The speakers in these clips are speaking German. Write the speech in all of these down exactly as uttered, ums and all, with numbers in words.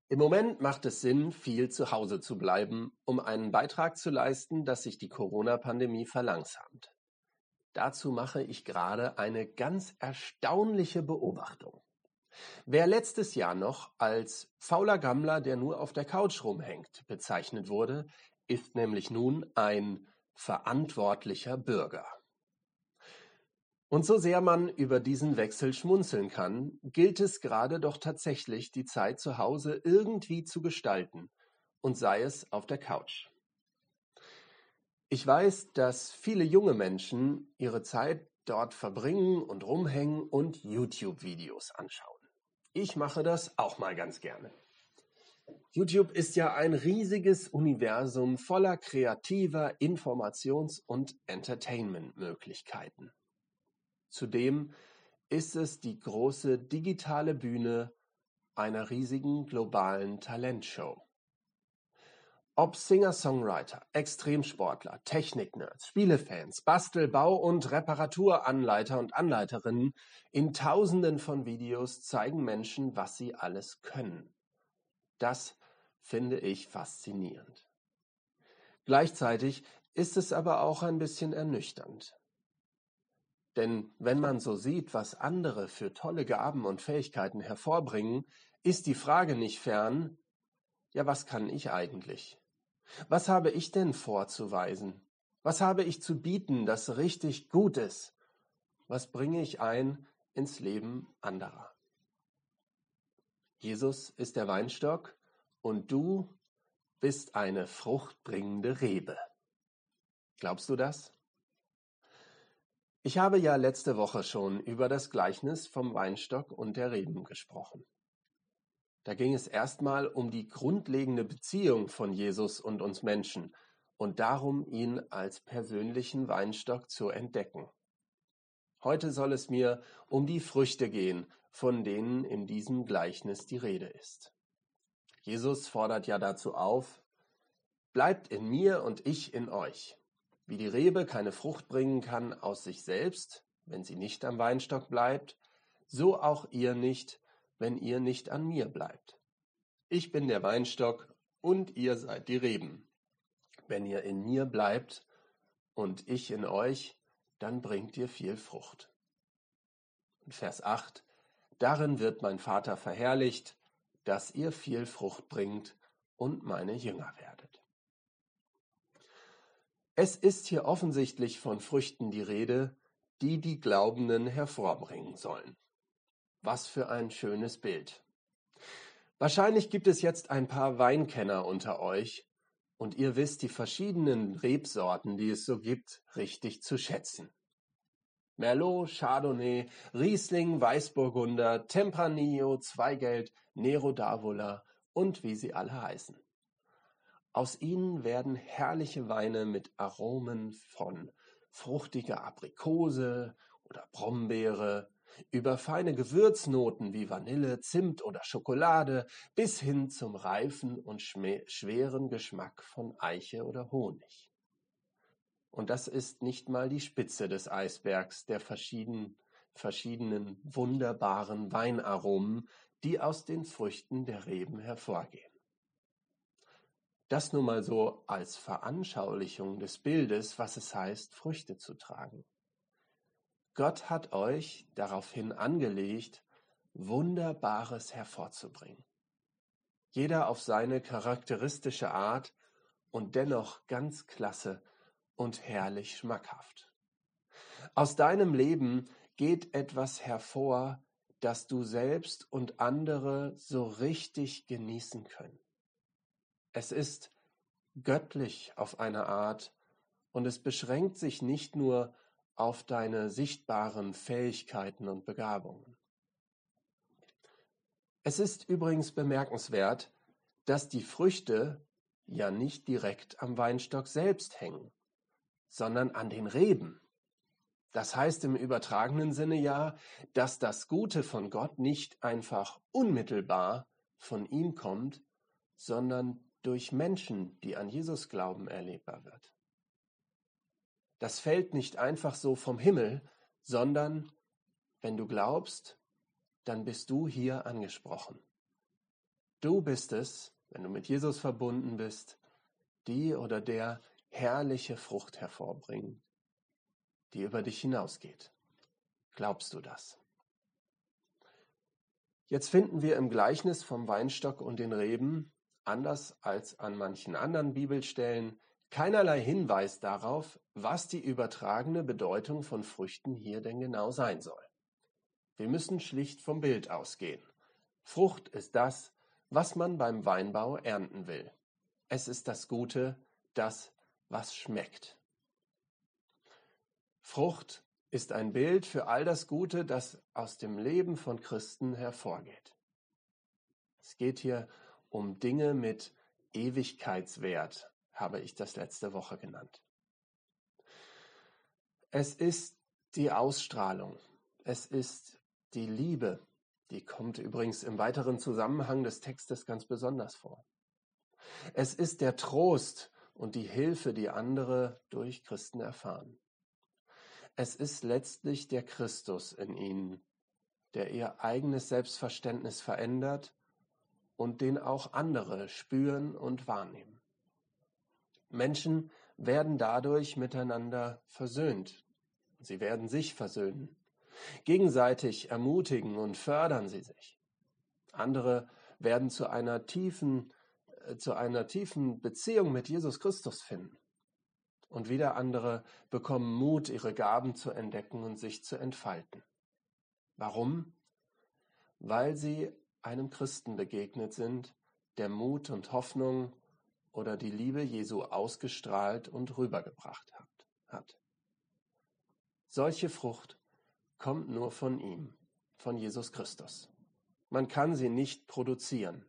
Im Moment macht es Sinn, viel zu Hause zu bleiben, um einen Beitrag zu leisten, dass sich die Corona-Pandemie verlangsamt. Dazu mache ich gerade eine ganz erstaunliche Beobachtung. Wer letztes Jahr noch als fauler Gammler, der nur auf der Couch rumhängt, bezeichnet wurde, ist nämlich nun ein verantwortlicher Bürger. Und so sehr man über diesen Wechsel schmunzeln kann, gilt es gerade doch tatsächlich, die Zeit zu Hause irgendwie zu gestalten, und sei es auf der Couch. Ich weiß, dass viele junge Menschen ihre Zeit dort verbringen und rumhängen und YouTube-Videos anschauen. Ich mache das auch mal ganz gerne. YouTube ist ja ein riesiges Universum voller kreativer Informations- und Entertainment-Möglichkeiten. Zudem ist es die große digitale Bühne einer riesigen globalen Talentshow. Ob Singer-Songwriter, Extremsportler, Technik-Nerds, Spielefans, Bastel-, Bau- und Reparaturanleiter und Anleiterinnen, in Tausenden von Videos zeigen Menschen, was sie alles können. Das finde ich faszinierend. Gleichzeitig ist es aber auch ein bisschen ernüchternd. Denn wenn man so sieht, was andere für tolle Gaben und Fähigkeiten hervorbringen, ist die Frage nicht fern, ja, was kann ich eigentlich? Was habe ich denn vorzuweisen? Was habe ich zu bieten, das richtig gut ist? Was bringe ich ein ins Leben anderer? Jesus ist der Weinstock und du bist eine fruchtbringende Rebe. Glaubst du das? Ich habe ja letzte Woche schon über das Gleichnis vom Weinstock und der Reben gesprochen. Da ging es erstmal um die grundlegende Beziehung von Jesus und uns Menschen und darum, ihn als persönlichen Weinstock zu entdecken. Heute soll es mir um die Früchte gehen, von denen in diesem Gleichnis die Rede ist. Jesus fordert ja dazu auf: Bleibt in mir und ich in euch. Wie die Rebe keine Frucht bringen kann aus sich selbst, wenn sie nicht am Weinstock bleibt, so auch ihr nicht, wenn ihr nicht an mir bleibt. Ich bin der Weinstock und ihr seid die Reben. Wenn ihr in mir bleibt und ich in euch, dann bringt ihr viel Frucht. Und Vers acht, darin wird mein Vater verherrlicht, dass ihr viel Frucht bringt und meine Jünger werdet. Es ist hier offensichtlich von Früchten die Rede, die die Glaubenden hervorbringen sollen. Was für ein schönes Bild. Wahrscheinlich gibt es jetzt ein paar Weinkenner unter euch und ihr wisst die verschiedenen Rebsorten, die es so gibt, richtig zu schätzen. Merlot, Chardonnay, Riesling, Weißburgunder, Tempranillo, Zweigelt, Nero d'Avola und wie sie alle heißen. Aus ihnen werden herrliche Weine mit Aromen von fruchtiger Aprikose oder Brombeere, über feine Gewürznoten wie Vanille, Zimt oder Schokolade bis hin zum reifen und schweren Geschmack von Eiche oder Honig. Und das ist nicht mal die Spitze des Eisbergs der verschiedenen, verschiedenen wunderbaren Weinaromen, die aus den Früchten der Reben hervorgehen. Das nun mal so als Veranschaulichung des Bildes, was es heißt, Früchte zu tragen. Gott hat euch daraufhin angelegt, Wunderbares hervorzubringen. Jeder auf seine charakteristische Art und dennoch ganz klasse und herrlich schmackhaft. Aus deinem Leben geht etwas hervor, das du selbst und andere so richtig genießen können. Es ist göttlich auf eine Art und es beschränkt sich nicht nur auf deine sichtbaren Fähigkeiten und Begabungen. Es ist übrigens bemerkenswert, dass die Früchte ja nicht direkt am Weinstock selbst hängen, sondern an den Reben. Das heißt im übertragenen Sinne ja, dass das Gute von Gott nicht einfach unmittelbar von ihm kommt, sondern durch Menschen, die an Jesus glauben, erlebbar wird. Das fällt nicht einfach so vom Himmel, sondern wenn du glaubst, dann bist du hier angesprochen. Du bist es, wenn du mit Jesus verbunden bist, die oder der herrliche Frucht hervorbringen, die über dich hinausgeht. Glaubst du das? Jetzt finden wir im Gleichnis vom Weinstock und den Reben, anders als an manchen anderen Bibelstellen, keinerlei Hinweis darauf, was die übertragene Bedeutung von Früchten hier denn genau sein soll. Wir müssen schlicht vom Bild ausgehen. Frucht ist das, was man beim Weinbau ernten will. Es ist das Gute, das, was schmeckt. Frucht ist ein Bild für all das Gute, das aus dem Leben von Christen hervorgeht. Es geht hier um Dinge mit Ewigkeitswert, habe ich das letzte Woche genannt. Es ist die Ausstrahlung, es ist die Liebe, die kommt übrigens im weiteren Zusammenhang des Textes ganz besonders vor. Es ist der Trost und die Hilfe, die andere durch Christen erfahren. Es ist letztlich der Christus in ihnen, der ihr eigenes Selbstverständnis verändert und den auch andere spüren und wahrnehmen. Menschen werden dadurch miteinander versöhnt. Sie werden sich versöhnen. Gegenseitig ermutigen und fördern sie sich. Andere werden zu einer tiefen, äh, zu einer tiefen Beziehung mit Jesus Christus finden. Und wieder andere bekommen Mut, ihre Gaben zu entdecken und sich zu entfalten. Warum? Weil sie einem Christen begegnet sind, der Mut und Hoffnung oder die Liebe Jesu ausgestrahlt und rübergebracht hat. Solche Frucht kommt nur von ihm, von Jesus Christus. Man kann sie nicht produzieren.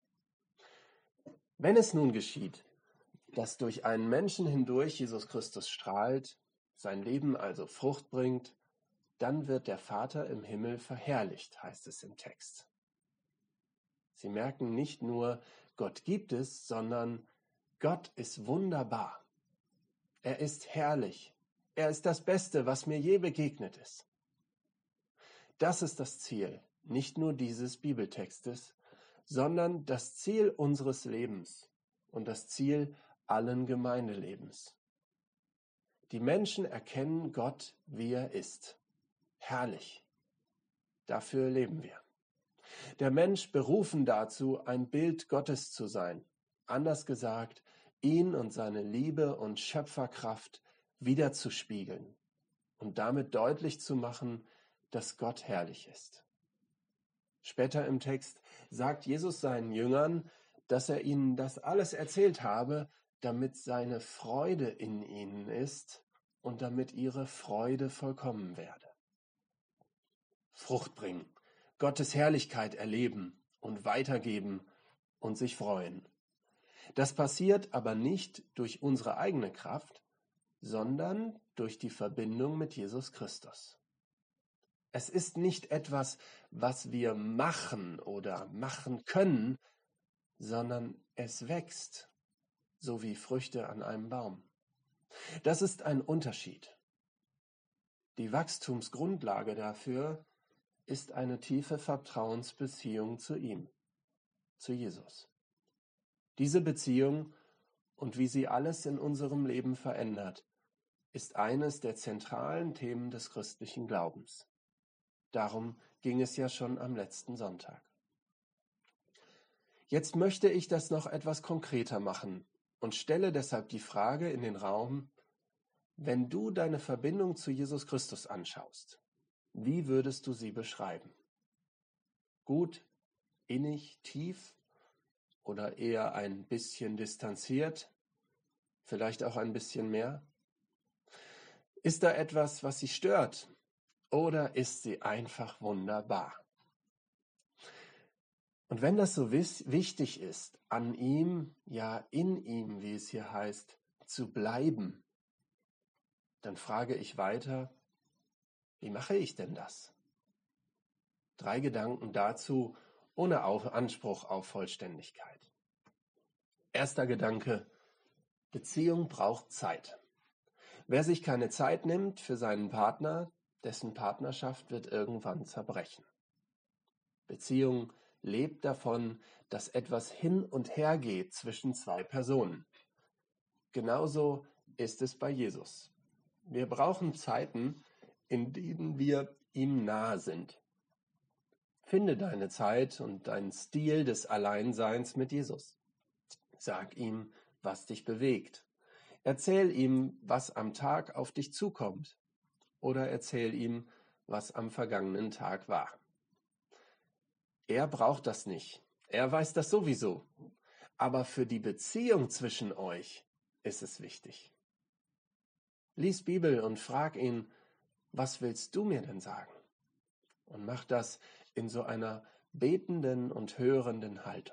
Wenn es nun geschieht, dass durch einen Menschen hindurch Jesus Christus strahlt, sein Leben also Frucht bringt, dann wird der Vater im Himmel verherrlicht, heißt es im Text. Sie merken nicht nur, Gott gibt es, sondern Gott ist wunderbar. Er ist herrlich. Er ist das Beste, was mir je begegnet ist. Das ist das Ziel, nicht nur dieses Bibeltextes, sondern das Ziel unseres Lebens und das Ziel allen Gemeindelebens. Die Menschen erkennen Gott, wie er ist. Herrlich. Dafür leben wir. Der Mensch berufen dazu, ein Bild Gottes zu sein. Anders gesagt, ihn und seine Liebe und Schöpferkraft wiederzuspiegeln und damit deutlich zu machen, dass Gott herrlich ist. Später im Text sagt Jesus seinen Jüngern, dass er ihnen das alles erzählt habe, damit seine Freude in ihnen ist und damit ihre Freude vollkommen werde. Frucht bringen, Gottes Herrlichkeit erleben und weitergeben und sich freuen. Das passiert aber nicht durch unsere eigene Kraft, sondern durch die Verbindung mit Jesus Christus. Es ist nicht etwas, was wir machen oder machen können, sondern es wächst, so wie Früchte an einem Baum. Das ist ein Unterschied. Die Wachstumsgrundlage dafür ist eine tiefe Vertrauensbeziehung zu ihm, zu Jesus. Diese Beziehung und wie sie alles in unserem Leben verändert, ist eines der zentralen Themen des christlichen Glaubens. Darum ging es ja schon am letzten Sonntag. Jetzt möchte ich das noch etwas konkreter machen und stelle deshalb die Frage in den Raum, wenn du deine Verbindung zu Jesus Christus anschaust, wie würdest du sie beschreiben? Gut, innig, tief oder eher ein bisschen distanziert, vielleicht auch ein bisschen mehr? Ist da etwas, was sie stört? Oder ist sie einfach wunderbar? Und wenn das so wichtig ist, an ihm, ja in ihm, wie es hier heißt, zu bleiben, dann frage ich weiter, wie mache ich denn das? Drei Gedanken dazu, ohne Anspruch auf Vollständigkeit. Erster Gedanke, Beziehung braucht Zeit. Wer sich keine Zeit nimmt für seinen Partner, dessen Partnerschaft wird irgendwann zerbrechen. Beziehung lebt davon, dass etwas hin und her geht zwischen zwei Personen. Genauso ist es bei Jesus. Wir brauchen Zeiten, in denen wir ihm nahe sind. Finde deine Zeit und deinen Stil des Alleinseins mit Jesus. Sag ihm, was dich bewegt. Erzähl ihm, was am Tag auf dich zukommt. Oder erzähl ihm, was am vergangenen Tag war. Er braucht das nicht. Er weiß das sowieso. Aber für die Beziehung zwischen euch ist es wichtig. Lies Bibel und frag ihn, was willst du mir denn sagen? Und mach das in so einer betenden und hörenden Haltung.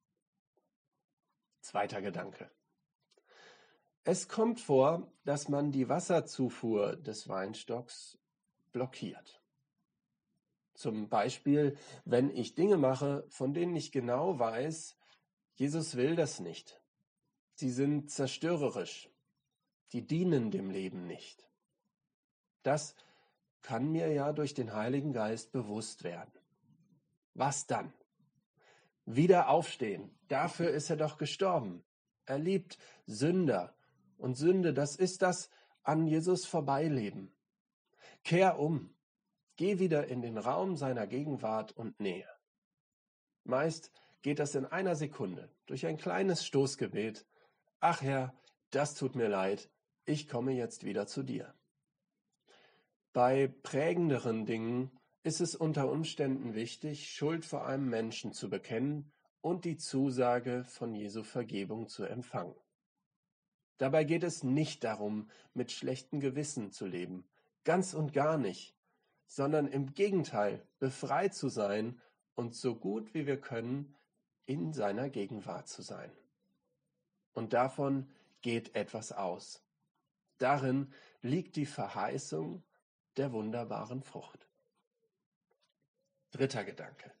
Zweiter Gedanke. Es kommt vor, dass man die Wasserzufuhr des Weinstocks blockiert. Zum Beispiel, wenn ich Dinge mache, von denen ich genau weiß, Jesus will das nicht. Sie sind zerstörerisch. Die dienen dem Leben nicht. Das kann mir ja durch den Heiligen Geist bewusst werden. Was dann? Wieder aufstehen. Dafür ist er doch gestorben. Er liebt Sünder. Und Sünde, das ist das an Jesus vorbeileben. Kehr um. Geh wieder in den Raum seiner Gegenwart und Nähe. Meist geht das in einer Sekunde, durch ein kleines Stoßgebet. Ach Herr, das tut mir leid, ich komme jetzt wieder zu dir. Bei prägenderen Dingen ist es unter Umständen wichtig, Schuld vor einem Menschen zu bekennen und die Zusage von Jesu Vergebung zu empfangen. Dabei geht es nicht darum, mit schlechtem Gewissen zu leben, ganz und gar nicht, sondern im Gegenteil, befreit zu sein und so gut wie wir können, in seiner Gegenwart zu sein. Und davon geht etwas aus. Darin liegt die Verheißung der wunderbaren Frucht. Dritter Gedanke.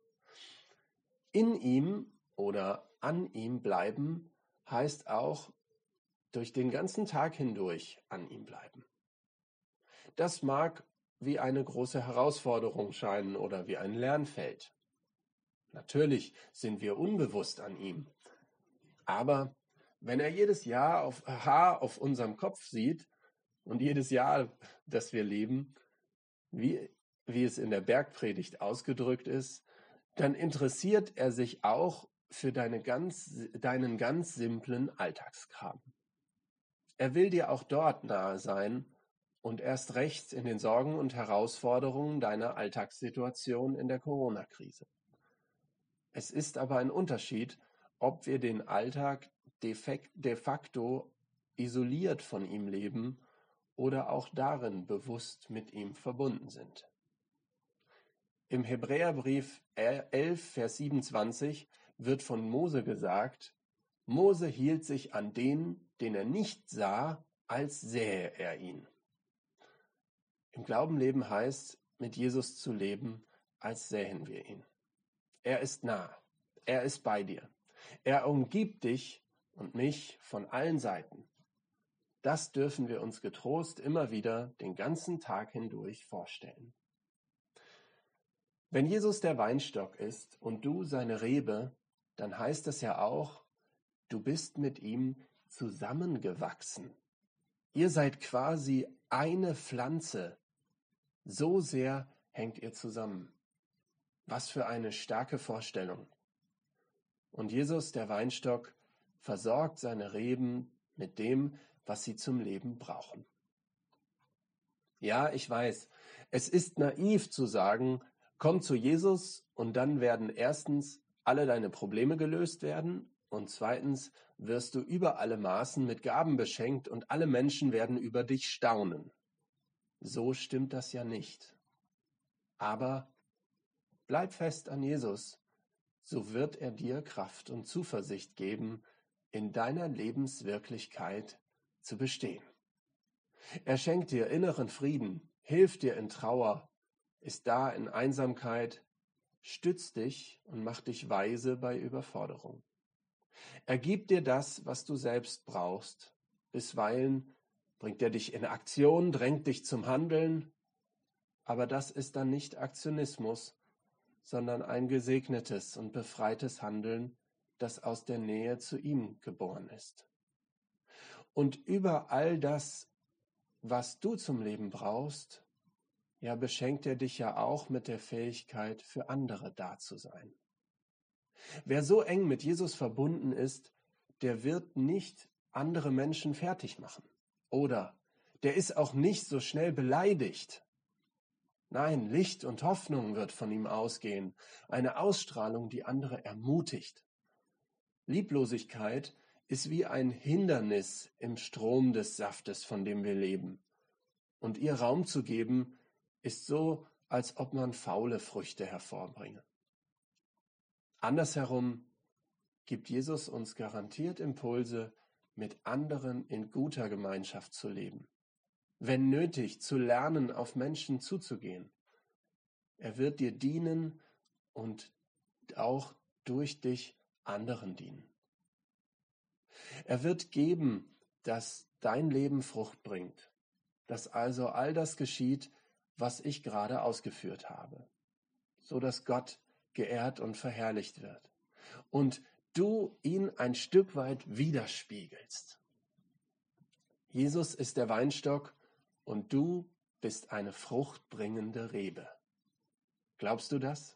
In ihm oder an ihm bleiben heißt auch durch den ganzen Tag hindurch an ihm bleiben. Das mag wie eine große Herausforderung scheinen oder wie ein Lernfeld. Natürlich sind wir unbewusst an ihm. Aber wenn er jedes Jahr auf Haar auf unserem Kopf sieht und jedes Jahr, das wir leben, wie, wie es in der Bergpredigt ausgedrückt ist, dann interessiert er sich auch für deine ganz, deinen ganz simplen Alltagskram. Er will dir auch dort nahe sein und erst recht in den Sorgen und Herausforderungen deiner Alltagssituation in der Corona-Krise. Es ist aber ein Unterschied, ob wir den Alltag de facto isoliert von ihm leben oder auch darin bewusst mit ihm verbunden sind. Im Hebräerbrief elf, Vers siebenundzwanzig wird von Mose gesagt, Mose hielt sich an den, den er nicht sah, als sähe er ihn. Im Glaubenleben heißt, mit Jesus zu leben, als sähen wir ihn. Er ist nah, er ist bei dir. Er umgibt dich und mich von allen Seiten. Das dürfen wir uns getrost immer wieder den ganzen Tag hindurch vorstellen. Wenn Jesus der Weinstock ist und du seine Rebe, dann heißt es ja auch, du bist mit ihm zusammengewachsen. Ihr seid quasi eine Pflanze. So sehr hängt ihr zusammen. Was für eine starke Vorstellung. Und Jesus, der Weinstock, versorgt seine Reben mit dem, was sie zum Leben brauchen. Ja, ich weiß, es ist naiv zu sagen, komm zu Jesus und dann werden erstens alle deine Probleme gelöst werden und zweitens wirst du über alle Maßen mit Gaben beschenkt und alle Menschen werden über dich staunen. So stimmt das ja nicht. Aber bleib fest an Jesus, so wird er dir Kraft und Zuversicht geben, in deiner Lebenswirklichkeit zu bestehen. Er schenkt dir inneren Frieden, hilft dir in Trauer, ist da in Einsamkeit, stützt dich und macht dich weise bei Überforderung. Er gibt dir das, was du selbst brauchst. Bisweilen bringt er dich in Aktion, drängt dich zum Handeln, aber das ist dann nicht Aktionismus, sondern ein gesegnetes und befreites Handeln, das aus der Nähe zu ihm geboren ist. Und über all das, was du zum Leben brauchst, ja, beschenkt er dich ja auch mit der Fähigkeit, für andere da zu sein. Wer so eng mit Jesus verbunden ist, der wird nicht andere Menschen fertig machen. Oder der ist auch nicht so schnell beleidigt. Nein, Licht und Hoffnung wird von ihm ausgehen, eine Ausstrahlung, die andere ermutigt. Lieblosigkeit ist wie ein Hindernis im Strom des Saftes, von dem wir leben. Und ihr Raum zu geben, ist so, als ob man faule Früchte hervorbringe. Andersherum gibt Jesus uns garantiert Impulse, mit anderen in guter Gemeinschaft zu leben. Wenn nötig, zu lernen, auf Menschen zuzugehen. Er wird dir dienen und auch durch dich anderen dienen. Er wird geben, dass dein Leben Frucht bringt, dass also all das geschieht, was ich gerade ausgeführt habe, so dass Gott geehrt und verherrlicht wird und du ihn ein Stück weit widerspiegelst. Jesus ist der Weinstock und du bist eine fruchtbringende Rebe. Glaubst du das?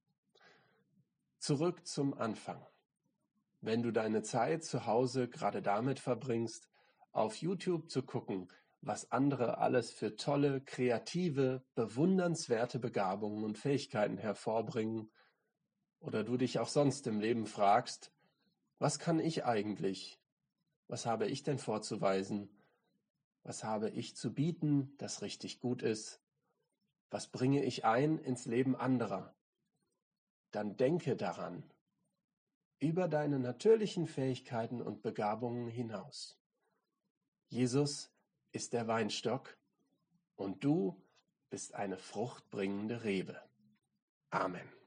Zurück zum Anfang. Wenn du deine Zeit zu Hause gerade damit verbringst, auf YouTube zu gucken, was andere alles für tolle, kreative, bewundernswerte Begabungen und Fähigkeiten hervorbringen, oder du dich auch sonst im Leben fragst, was kann ich eigentlich? Was habe ich denn vorzuweisen? Was habe ich zu bieten, das richtig gut ist? Was bringe ich ein ins Leben anderer? Dann denke daran, über deine natürlichen Fähigkeiten und Begabungen hinaus. Jesus ist der Weinstock und du bist eine fruchtbringende Rebe. Amen.